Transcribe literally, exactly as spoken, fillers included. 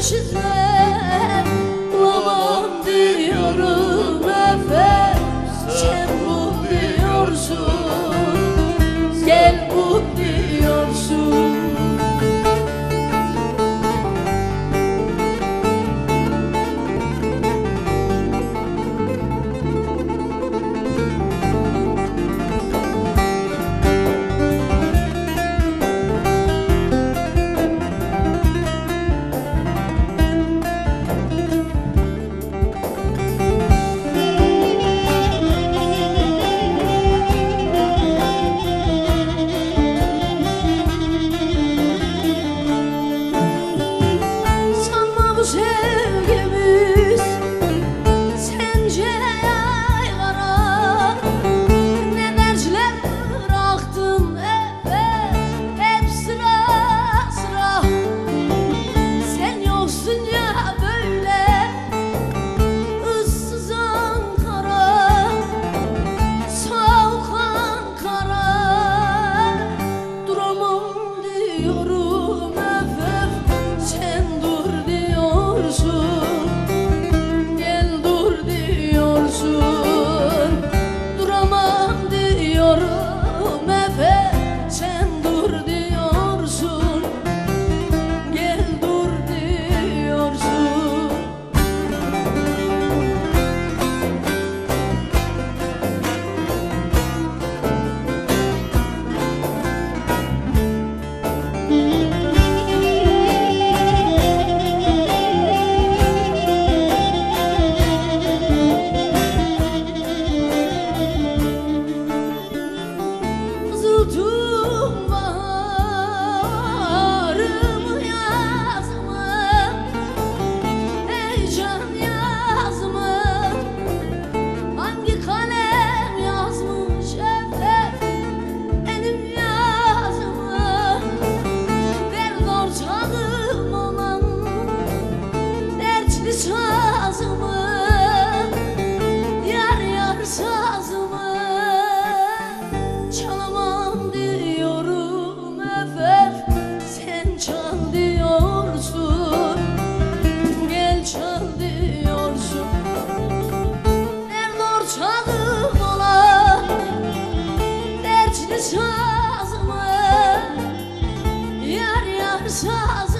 çizer bulamam diyorum efendim. Sen bul diyorsun, gel bul diyorsun. Sevgimiz sence yaylara, ne derciler bıraktın evet, hep sıra sıra. Sen yoksun ya böyle ıssız Ankara, soğuk Ankara. Duramam diyorum efendim, sen dur diyorsun, gel dur diyorsun. Duramam diyorum efendim, sen dur diyorsun, gel dur diyorsun. Kızıltım baharım yazımı, ey can yazımı. Hangi kalem yazmış efendim benim yazımı? Dert ortağım olan dertli sazımı, yar yar sazımı çalamam diyorum efendim. Sen çal diyorsun, gel çal diyorsun. Dert ortağım olan dertli sazımı, yar yar sazımı